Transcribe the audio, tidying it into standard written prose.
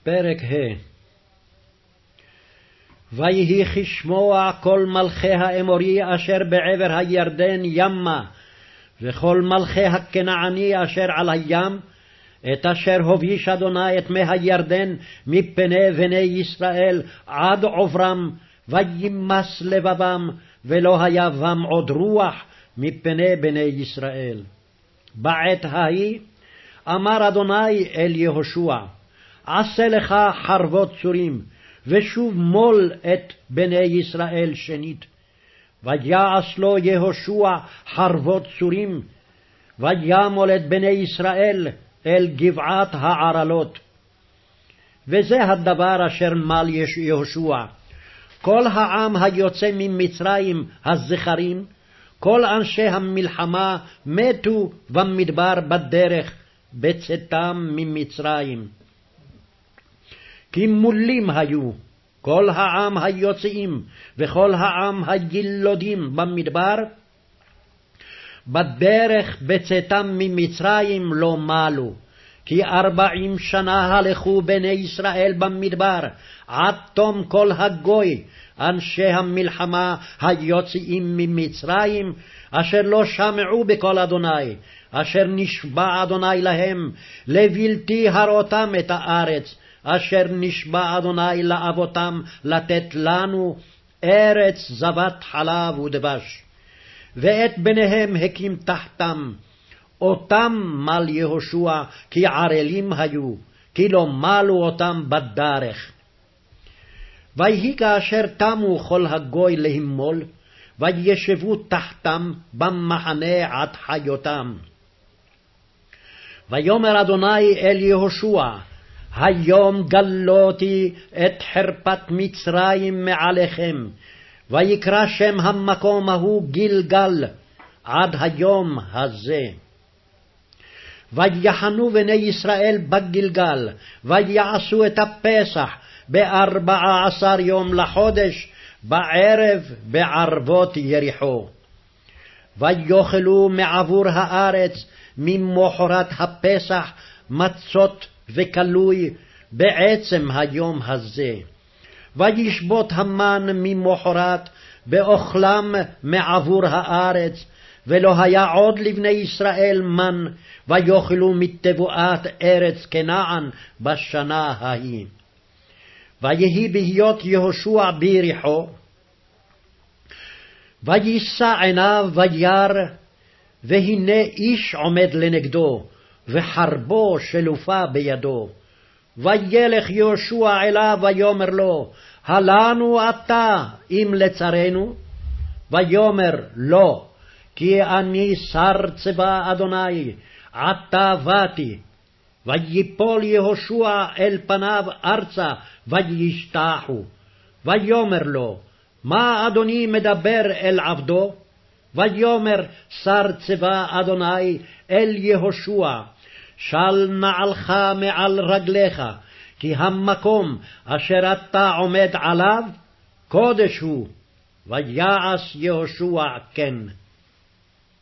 פרק ה'. ויהי כשמוע כל מלכי האמורי אשר בעבר הירדן ימה, וכל מלכי הכנעני אשר על הים, את אשר הוביש אדוני את מי הירדן מפני בני ישראל עד עוברם, וימס לבבם, ולא היה בם עוד רוח מפני בני ישראל. בעת ההיא אמר אדוני אל יהושע, עשה לך חרבות צורים, ושוב מול את בני ישראל שנית. ויעש לו יהושע חרבות צורים, וימול את בני ישראל אל גבעת הערלות. וזה הדבר אשר מל יהושע: כל העם היוצא ממצרים הזכרים, כל אנשי המלחמה מתו במדבר בדרך בצאתם ממצרים. כי מולים היו כל העם היוצאים וכל העם הילודים במדבר, בדרך בצאתם ממצרים לא מלו. כי 40 שנה הלכו בני ישראל במדבר, עד תום כל הגוי, אנשי המלחמה היוצאים ממצרים, אשר לא שמעו בקול אדוני, אשר נשבע אדוני להם, לבלתי הראותם את הארץ, אשר נשבע אדוני לאבותם לתת לנו, ארץ זבת חלב ודבש. ואת בניהם הקים תחתם, אותם מל יהושע, כי ערלים היו, כי לא מלו אותם בדרך. ויהי כאשר תמו כל הגוי להמול, וישבו תחתם במחנה עד חיותם. ויאמר אדוני אל יהושע, היום גלותי את חרפת מצרים מעליכם, ויקרא שם המקום ההוא גילגל עד היום הזה. ויחנו בני ישראל בגילגל, ויעשו את הפסח ב14 יום לחודש, בערב בערבות יריחו. ויאכלו מעבור הארץ ממחרת הפסח מצות וכלוי בעצם היום הזה. וישבות המן ממחרת באוכלם מעבור הארץ, ולא היה עוד לבני ישראל מן, ויאכלו מתבואת ארץ כנען בשנה ההיא. ויהי בהיות יהושע ביריחו, ויישא עיניו וירא, והנה איש עומד לנגדו, וחרבו שלופה בידו. וילך יהושע אליו ויאמר לו, הלנו אתה אם לצרנו? ויאמר לא, כי אני שר צבא אדוני, עתה באתי. ויפול יהושע אל פניו ארצה וישתחו. ויאמר לו, מה אדוני מדבר אל עבדו? ויאמר שר צבא אדוני אל יהושע, של נעלך מעל רגליך, כי המקום אשר אתה עומד עליו קודש הוא. ויעש יהושע כן.